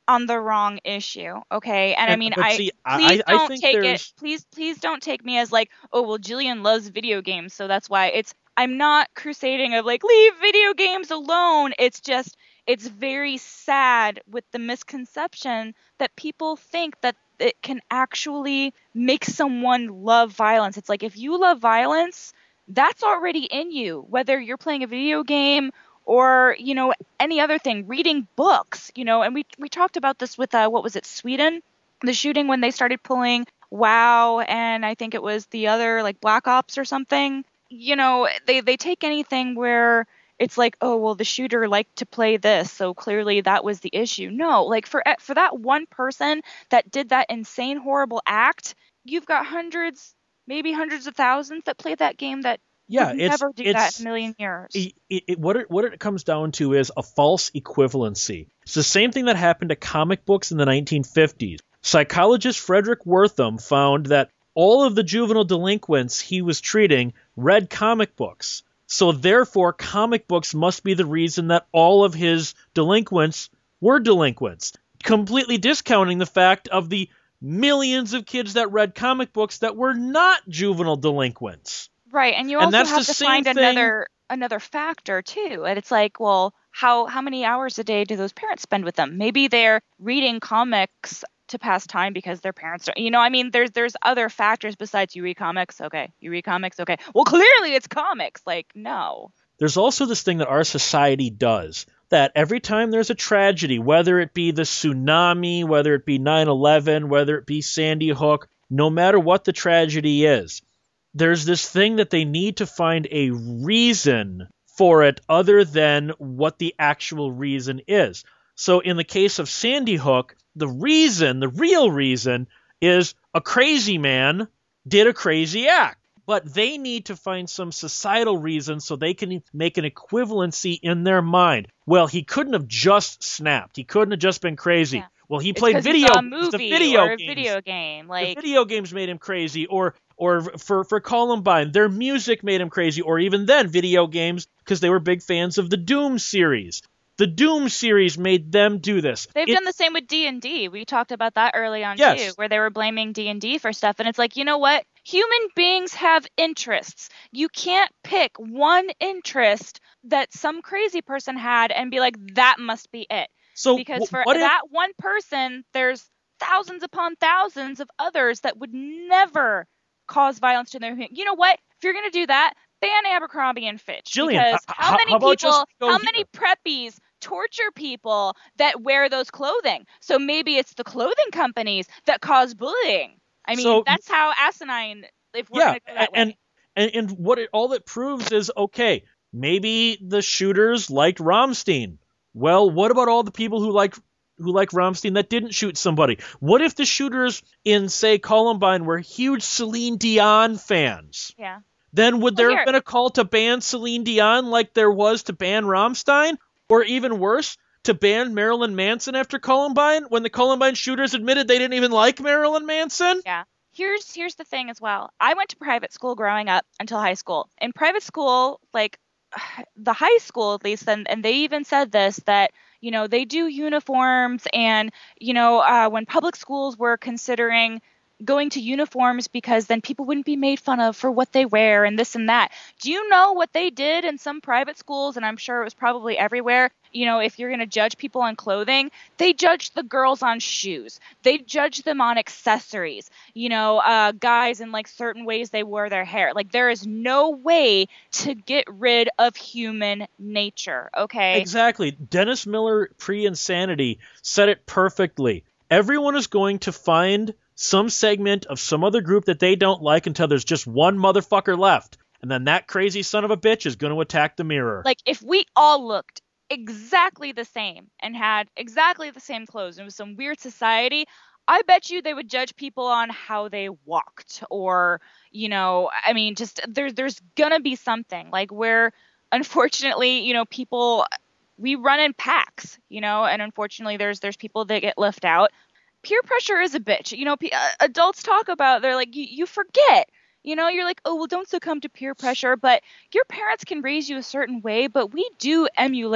on the wrong issue, okay? And I And- mean, but I see, I- please I don't think take there's- it. Please, please don't take me as like, oh well, Jillian loves video games, so that's why. It's I'm not crusading of like leave video games alone. It's just it's very sad with the misconception that people think that it can actually make someone love violence. It's like if you love violence, that's already in you, whether you're playing a video game or, you know, any other thing, reading books, you know, and we we talked about this with, uh, what was it, Sweden? The shooting when they started pulling WoW and I think it was the other, like Black Ops or something. You know, they, they take anything where it's like, oh, well, the shooter liked to play this, so clearly that was the issue. No, like for for that one person that did that insane, horrible act, you've got hundreds, maybe hundreds of thousands that play that game that Yeah, would it's never do it's that in a million years. it, it, what it what it comes down to is a false equivalency. It's the same thing that happened to comic books in the nineteen fifties. Psychologist Frederick Wortham found that all of the juvenile delinquents he was treating read comic books. So therefore, comic books must be the reason that all of his delinquents were delinquents, completely discounting the fact of the millions of kids that read comic books that were not juvenile delinquents. Right, and you And also that's have the to same find thing- another another factor too. And it's like, well, how how many hours a day do those parents spend with them? Maybe they're reading comics to pass time because their parents are, you know, I mean, there's there's other factors besides you read comics. Okay, you read comics. Okay, well, clearly it's comics. Like, no. There's also this thing that our society does, that every time there's a tragedy, whether it be the tsunami, whether it be nine eleven, whether it be Sandy Hook, no matter what the tragedy is, there's this thing that they need to find a reason for it other than what the actual reason is. So in the case of Sandy Hook, the reason, the real reason, is a crazy man did a crazy act. But they need to find some societal reason so they can make an equivalency in their mind. Well, he couldn't have just snapped. He couldn't have just been crazy. Yeah. Well, he It's played 'cause he video saw a games. movie The video or a games. video game. The Like, video games made him crazy, or or for for Columbine, their music made him crazy, or even then, video games, because they were big fans of the Doom series. The Doom series made them do this. they've It- done the same with D and D. We talked about that early on Yes. too, where they were blaming D and D for stuff. And it's like, you know what? Human beings have interests. You can't pick one interest that some crazy person had and be like, that must be it. so Because wh- for what if- that one person, there's thousands upon thousands of others that would never cause violence to their. You know what? If you're gonna do that, ban Abercrombie and Fitch. Jillian, because h- how how- many how about just people, go how here? many preppies torture people that wear those clothing? So maybe it's the clothing companies that cause bullying. I mean, So- that's how asinine. If we're yeah, gonna go that and, way. and and what it all it proves is, okay, maybe the shooters liked Rammstein. Well, what about all the people who like who like Rammstein that didn't shoot somebody? What if the shooters in, say, Columbine were huge Celine Dion fans? Yeah. Then would there Well, have here- been a call to ban Celine Dion like there was to ban Rammstein? Or even worse, to ban Marilyn Manson after Columbine, when the Columbine shooters admitted they didn't even like Marilyn Manson? Yeah. Here's here's the thing as well. I went to private school growing up until high school. In private school, like the high school at least, and, and they even said this, that, you know, they do uniforms and, you know, uh, when public schools were considering going to uniforms because then people wouldn't be made fun of for what they wear and this and that. Do you know what they did in some private schools? And I'm sure it was probably everywhere. You know, if you're going to judge people on clothing, they judged the girls on shoes. They judged them on accessories. You know, uh, guys in like certain ways they wore their hair. Like there is no way to get rid of human nature. Okay. Exactly. Dennis Miller, pre-Insanity, said it perfectly. Everyone is going to find some segment of some other group that they don't like until there's just one motherfucker left. And then that crazy son of a bitch is going to attack the mirror. Like if we all looked exactly the same and had exactly the same clothes and it was some weird society, I bet you they would judge people on how they walked or, you know, I mean, just there, there's gonna be something like where unfortunately, you know, people, we run in packs, you know, and unfortunately there's there's people that get left out. Peer pressure is a bitch. You know, p- uh, adults talk about, they're like, you, you forget. You know, you're like, oh, well, don't succumb to peer pressure. But your parents can raise you a certain way, but we do emulate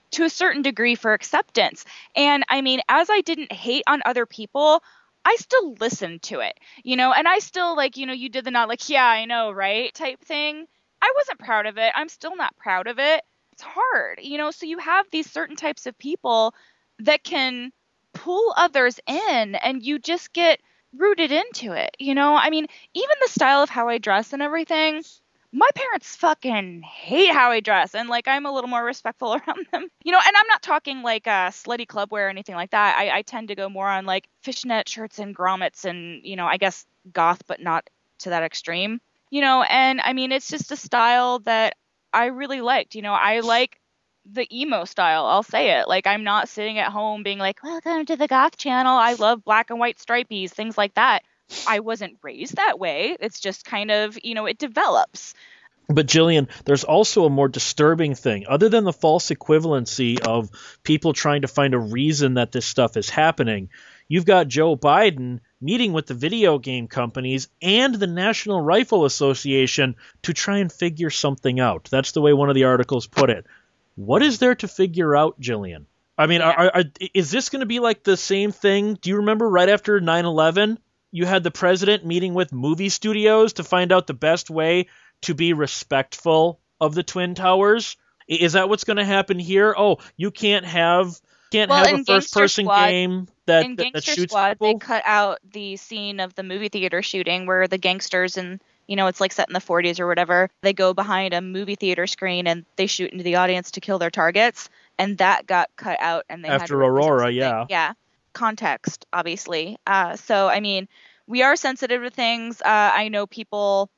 to a certain degree for acceptance. And I mean, as I didn't hate on other people, I still listened to it, you know, and I still like, you know, you did the not like, yeah, I know, right, type thing. I wasn't proud of it. I'm still not proud of it. It's hard, you know, so you have these certain types of people that can pull others in and you just get rooted into it, you know? I mean, even the style of how I dress and everything, my parents fucking hate how I dress, and like I'm a little more respectful around them, you know. And I'm not talking like uh, slutty club wear or anything like that. I, I tend to go more on like fishnet shirts and grommets, and you know, I guess goth, but not to that extreme, you know. And I mean, it's just a style that I really liked, you know. I like the emo style. I'll say it. Like I'm not sitting at home being like, "Welcome to the goth channel. I love black and white stripies," things like that. I wasn't raised that way. It's just kind of, you know, it develops. But Jillian, there's also a more disturbing thing. Other than the false equivalency of people trying to find a reason that this stuff is happening, you've got Joe Biden meeting with the video game companies and the National Rifle Association to try and figure something out. That's the way one of the articles put it. What is there to figure out, Jillian? I mean, Yeah. are, are, is this going to be like the same thing? Do you remember right after nine eleven? You had the president meeting with movie studios to find out the best way to be respectful of the Twin Towers. Is that what's going to happen here? Oh, you can't have can't Well, have in a first-person Gangster Squad- game that, In that, that Gangster shoots Squad, people. they cut out the scene of the movie theater shooting where the gangsters and, you know, it's like set in the forties or whatever. They go behind a movie theater screen and they shoot into the audience to kill their targets. And that got cut out. And they had After to represent Aurora, something. yeah. Yeah. Context, obviously. Uh, so, I mean, we are sensitive to things. Uh, I know people,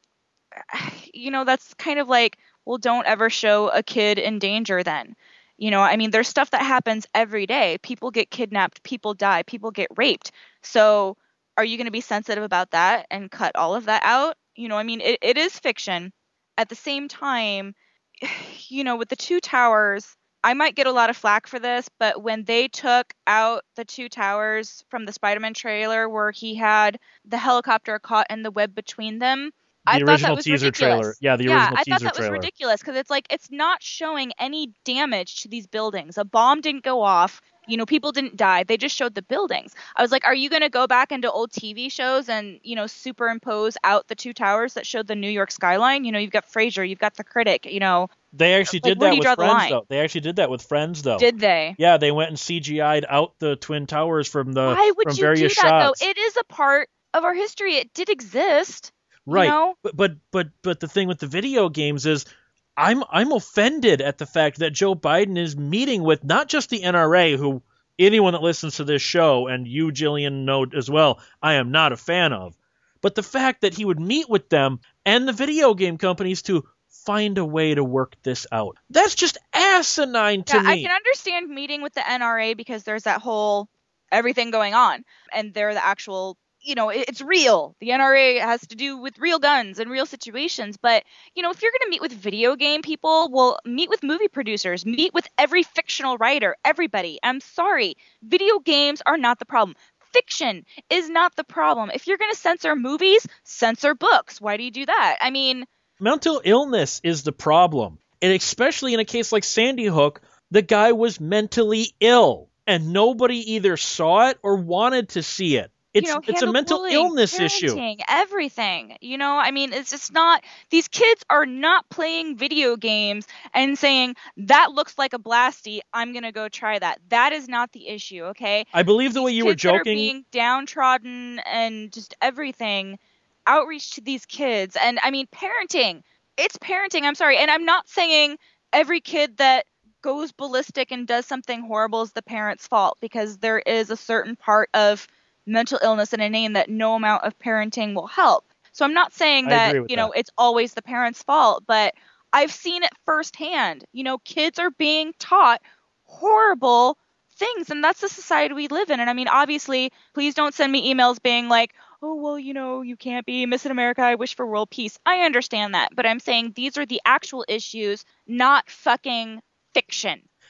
you know, that's kind of like, well, don't ever show a kid in danger then. You know, I mean, there's stuff that happens every day. People get kidnapped, people die, people get raped. So are you going to be sensitive about that and cut all of that out? You know, I mean, it, it is fiction. At the same time, you know, with the two towers, I might get a lot of flack for this, but when they took out the two towers from the Spider-Man trailer where he had the helicopter caught in the web between them, The I thought original that was teaser ridiculous. trailer. Yeah, the yeah, original I teaser thought that trailer. was ridiculous because it's like it's not showing any damage to these buildings. A bomb didn't go off. You know, people didn't die. They just showed the buildings. I was like, are you going to go back into old T V shows and, you know, superimpose out the two towers that showed the New York skyline? You know, you've got Frasier, you've got The Critic, you know. They actually Like, did where that do you with draw the Friends, line? though. They actually did that with Friends, though. Did they? Yeah, they went and C G I'd out the Twin Towers from the Why would from you do various that, shots. though? It is a part of our history. It did exist. Right. You know? But but but but the thing with the video games is I'm I'm offended at the fact that Joe Biden is meeting with not just the N R A, who anyone that listens to this show, and you, Jillian, know as well, I am not a fan of, but the fact that he would meet with them and the video game companies to find a way to work this out. That's just asinine to Yeah, me. I can understand meeting with the N R A because there's that whole everything going on, and they're the actual, you know, it- it's real. The N R A has to do with real guns and real situations. But, you know, if you're going to meet with video game people, well, meet with movie producers, meet with every fictional writer, everybody. I'm sorry. Video games are not the problem. Fiction is not the problem. If you're going to censor movies, censor books. Why do you do that? I mean, Mental illness is the problem. And especially in a case like Sandy Hook, the guy was mentally ill and nobody either saw it or wanted to see it. It's you know, it's a handle mental bullying, illness issue. parenting, everything. You know, I mean, it's just not, these kids are not playing video games and saying, that looks like a blasty, I'm going to go try that. That is not the issue, okay? I believe the way These you were kids that are joking. being downtrodden and just everything, outreach to these kids. And I mean, parenting, it's parenting, I'm sorry. And I'm not saying every kid that goes ballistic and does something horrible is the parent's fault, because there is a certain part of mental illness and a name that no amount of parenting will help. So I'm not saying I that, agree with you know, that. it's always the parent's fault, but I've seen it firsthand. You know, kids are being taught horrible things, and that's the society we live in. And I mean, obviously, please don't send me emails being like, oh, well, you know, you can't be Miss America, I wish for world peace. I understand that, but I'm saying these are the actual issues, not fucking fiction.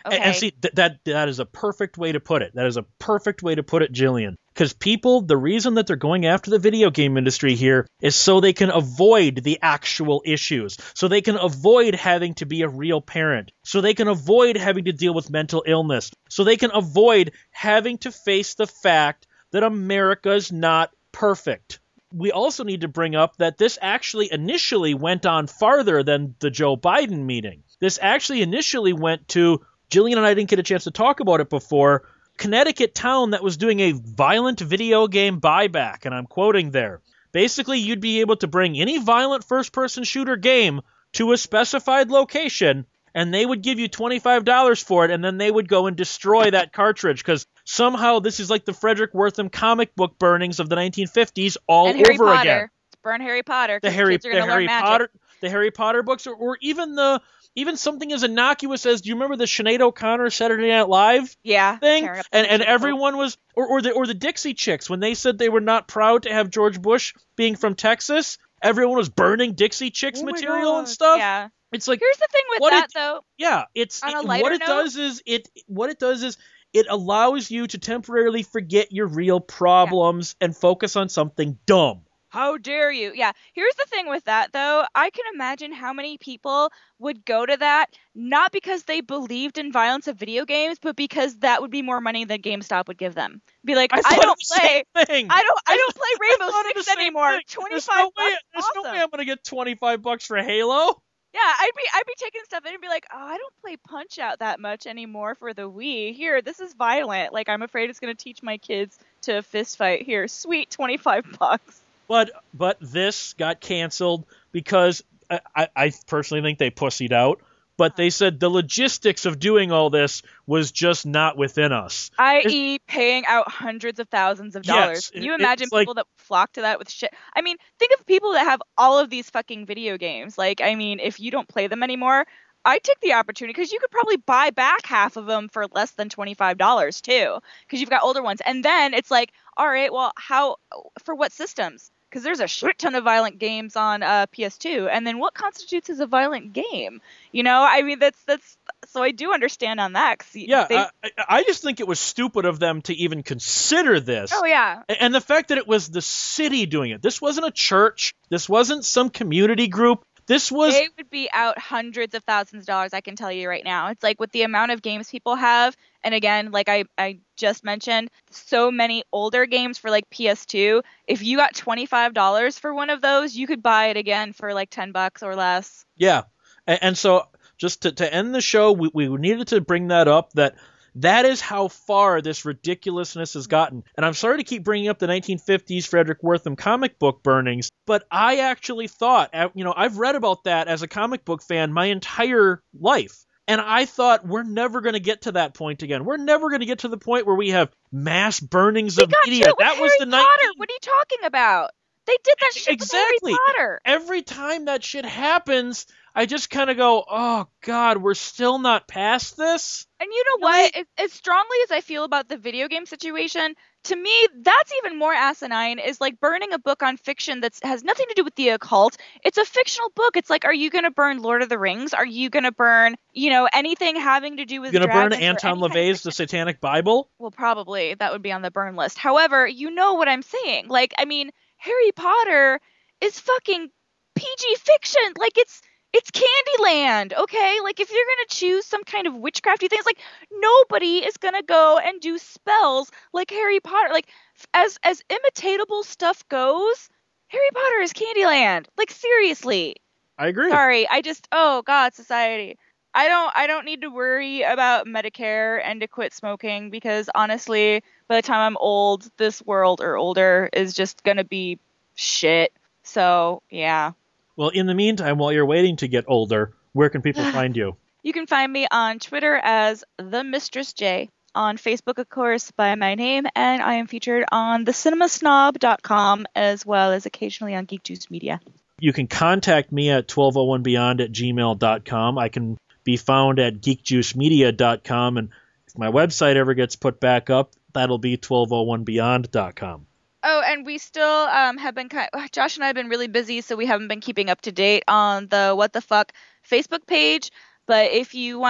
Okay. And, and see, th- that that is a perfect way to put it. That is a perfect way to put it, Jillian. Because people, the reason that they're going after the video game industry here is so they can avoid the actual issues. So they can avoid having to be a real parent. So they can avoid having to deal with mental illness. So they can avoid having to face the fact that America's not perfect. We also need to bring up that this actually initially went on farther than the Joe Biden meeting. This actually initially went to, Jillian and I didn't get a chance to talk about it before, Connecticut town that was doing a violent video game buyback, and I'm quoting there. Basically, you'd be able to bring any violent first-person shooter game to a specified location, and they would give you twenty-five dollars for it, and then they would go and destroy that cartridge, because somehow this is like the Frederick Wortham comic book burnings of the nineteen fifties all and Harry over Potter. again. Burn Harry Potter. The Harry, kids are the gonna Harry learn Potter, magic. the Harry Potter books, or, or even the even something as innocuous as, do you remember the Sinead O'Connor Saturday Night Live Yeah. thing? tearing up And the and shit everyone was, or or the or the Dixie Chicks, when they said they were not proud to have George Bush being from Texas, everyone was burning Dixie Chicks Oh my material and God. stuff. Yeah. It's like, Here's the thing with what that, it- though. yeah, it's On a it- lighter what it note- does is it what it does is it allows you to temporarily forget your real problems and focus on something dumb. How dare you? Yeah. Here's the thing with that, though. I can imagine how many people would go to that not because they believed in violence of video games, but because that would be more money than GameStop would give them. Be like, I, I, thought don't the play. same thing. I don't. I don't I play Rainbow thought of the Six same anymore. thing. Twenty There's five no bucks. way. There's awesome. no way I'm gonna get twenty-five bucks for Halo. Yeah, I'd be I'd be taking stuff in and be like, oh, I don't play Punch Out that much anymore for the Wii. Here, this is violent. Like, I'm afraid it's gonna teach my kids to fist fight. Here, sweet twenty five bucks. But but this got canceled because I, I, I personally think they pussied out. But they said the logistics of doing all this was just not within us. that is paying out hundreds of thousands of dollars. Yes, Can you it- imagine it's like- people that flock to that with shit? I mean, think of people that have all of these fucking video games. Like, I mean, if you don't play them anymore, I take the opportunity because you could probably buy back half of them for less than twenty-five dollars too, because you've got older ones. And then it's like, all right, well, how, for what systems? Because there's a shit ton of violent games on uh, P S two, and then what constitutes as a violent game? You know, I mean, that's that's. So I do understand on that. 'Cause Yeah, they, I, I- I just think it was stupid of them to even consider this. oh yeah, A- And the fact that it was the city doing it. This wasn't a church. This wasn't some community group. This was they would be out hundreds of thousands of dollars. I can tell you right now. It's like with the amount of games people have, and again, like I I just mentioned, so many older games for like P S two. If you got twenty-five dollars for one of those, you could buy it again for like ten bucks or less. Yeah. And, and so just to, to end the show, we, we needed to bring that up, that that is how far this ridiculousness has gotten. And I'm sorry to keep bringing up the nineteen fifties Frederick Wortham comic book burnings, but I actually thought, you know, I've read about that as a comic book fan my entire life. And I thought, we're never going to get to that point again. We're never going to get to the point where we have mass burnings They of got media. to it with That Harry was the Potter. nineteen What are you talking about? They did that shit Exactly. with Harry Potter. Every time that shit happens, I just kind of go, oh, God, we're still not past this? And you know what? As, as strongly as I feel about the video game situation, to me, that's even more asinine, is like burning a book on fiction that has nothing to do with the occult. It's a fictional book. It's like, are you going to burn Lord of the Rings? Are you going to burn, you know, anything having to do with You're going to burn dragons or Anton any kind of LaVey's The Satanic Bible? Well, probably that would be on the burn list. However, you know what I'm saying. Like, I mean, Harry Potter is fucking P G fiction. Like, it's it's Candyland, okay? Like, if you're gonna choose some kind of witchcrafty things, like, nobody is gonna go and do spells like Harry Potter. Like, as as imitatable stuff goes, Harry Potter is Candyland. Like, seriously. I agree. Sorry, I just oh god, society. I don't I don't need to worry about Medicare and to quit smoking, because honestly, by the time I'm old, this world or older is just gonna be shit. So yeah. Well, in the meantime, while you're waiting to get older, where can people find you? You can find me on Twitter as the Mistress J. On Facebook, of course, by my name, and I am featured on the cinema snob dot com as well as occasionally on Geek Juice Media. You can contact me at twelve oh one beyond at gmail dot com. I can be found at geek juice media dot com, and if my website ever gets put back up, that'll be twelve oh one beyond dot com. Oh, and we still um, have been kind of, Josh and I have been really busy, so we haven't been keeping up to date on the What the Fuck Facebook page. But if you want to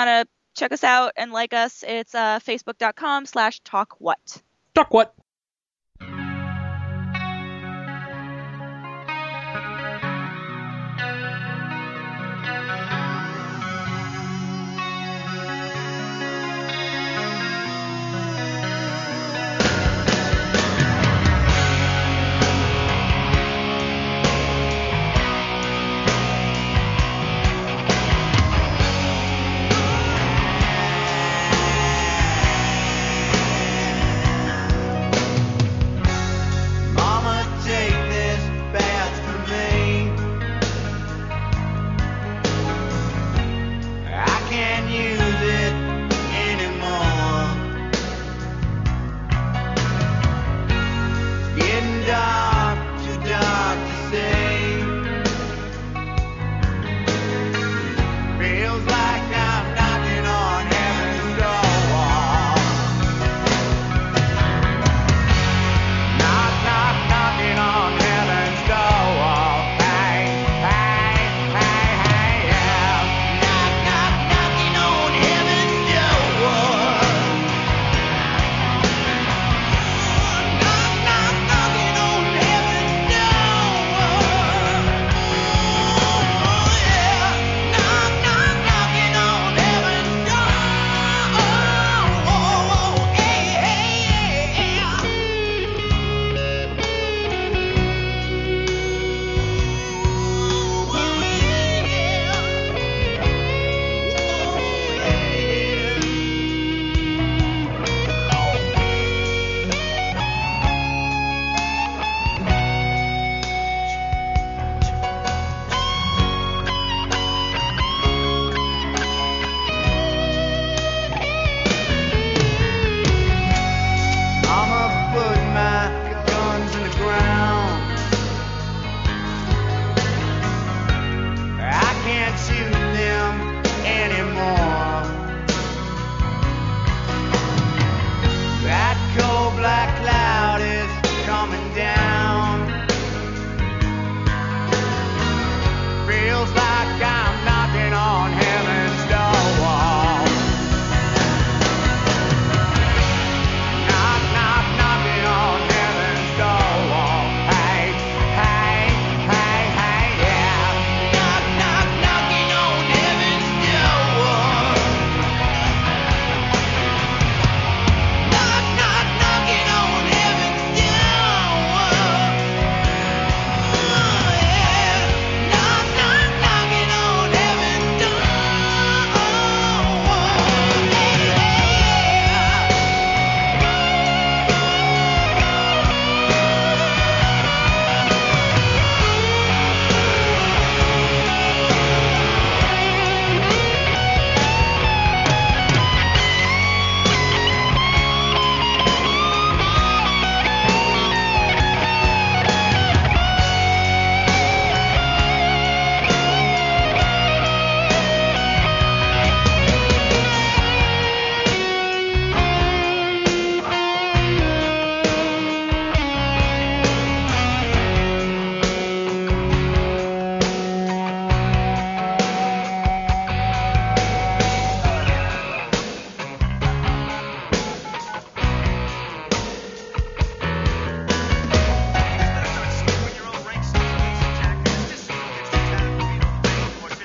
check us out and like us. It's uh, facebook.com slash talk what. Talk what?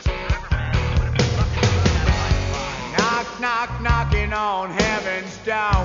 knocking on heaven's door.